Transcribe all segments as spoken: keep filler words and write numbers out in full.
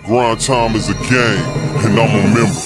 Grind time is a game, and I'm a member.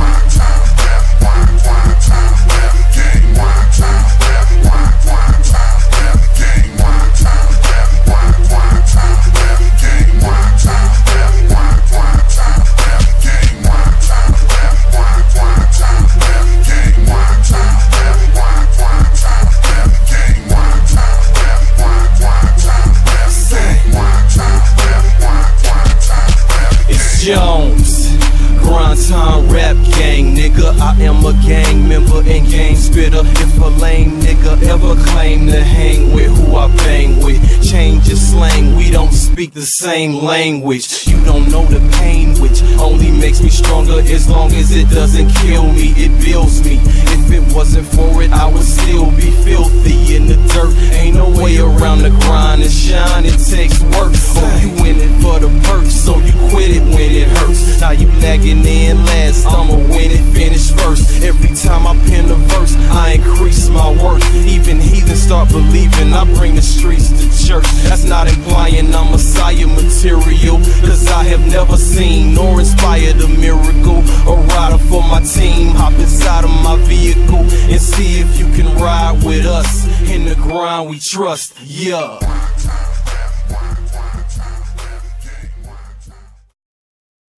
Jones, Grind Time Rap Gang, nigga. I am a gang member and gang spitter. If a lame nigga ever claim to hang with who I bang with, change your slang, we don't speak the same language. You don't know the pain, which only makes me stronger. As long as it doesn't kill me, it builds me. If it wasn't for it, I would still be filthy in the dirt. Ain't no way around the grind and shine, it takes work. Oh, you in it for the perks, so you quit it when it hurts. Now you lagging in last, I'ma win it, finish first. Every time I pen a verse, I increase my worth. Even heathens start believing I bring the streets to church. That's not implying I'm Messiah material, cause I have never seen nor inspired a miracle. A rider for my team, hop inside of my vehicle and see if you can ride with us. In the grind we trust, yeah.